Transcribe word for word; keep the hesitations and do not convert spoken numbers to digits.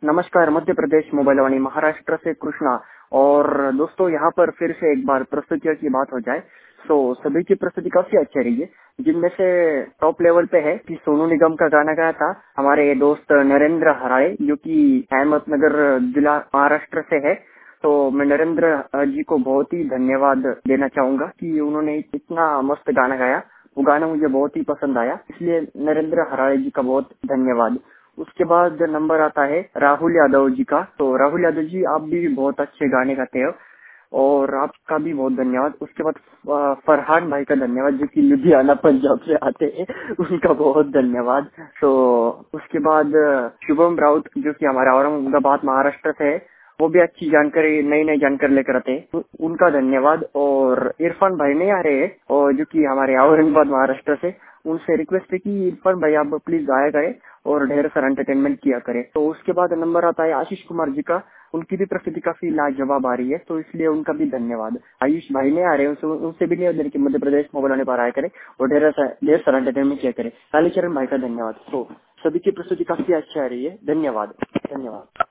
नमस्कार, मध्य प्रदेश मोबाइल वाणी महाराष्ट्र से कृष्णा। और दोस्तों, यहाँ पर फिर से एक बार प्रस्तुतियों की बात हो जाए तो सभी की प्रस्तुति काफी अच्छी रही है, जिनमें से टॉप लेवल पे है कि सोनू निगम का गाना गाया था हमारे दोस्त नरेंद्र हराड़े, जो कि अहमदनगर जिला महाराष्ट्र से है। तो मैं नरेंद्र जी को बहुत ही धन्यवाद देना चाहूंगा कि उन्होंने इतना मस्त गाना गाया। वो गाना मुझे बहुत ही पसंद आया, इसलिए नरेंद्र हराड़े जी का बहुत धन्यवाद। उसके बाद नंबर आता है राहुल यादव जी का। तो राहुल यादव जी, आप भी बहुत अच्छे गाने गाते हो और आपका भी बहुत धन्यवाद। उसके बाद फरहान भाई का धन्यवाद, जो कि लुधियाना पंजाब से आते हैं, उनका बहुत धन्यवाद। तो उसके बाद शुभम राउत, जो कि हमारा औरंगाबाद महाराष्ट्र से है, वो भी अच्छी जानकारी, नई नई जानकारी लेकर आते हैं, उनका धन्यवाद। और इरफान भाई नहीं आ रहे हैं, और जो कि हमारे औरंगाबाद महाराष्ट्र से, उनसे रिक्वेस्ट है कि इरफान भाई आप प्लीज गाया करें और ढेर सारा एंटरटेनमेंट किया करें। तो उसके बाद नंबर आता है आशीष कुमार जी का। उनकी भी प्रस्तुति काफी लाजवाब आ रही है, तो इसलिए उनका भी धन्यवाद। आयुष भाई नहीं आ रहे, उनसे उनसे भी नहीं कि मध्य प्रदेश मोबाइल वाले पर आया करें और ढेर सारा ढेर सारा एंटरटेनमेंट किया करें। कालीचरण भाई का धन्यवाद। तो सभी की प्रस्तुति काफी अच्छी आ रही है। धन्यवाद, धन्यवाद।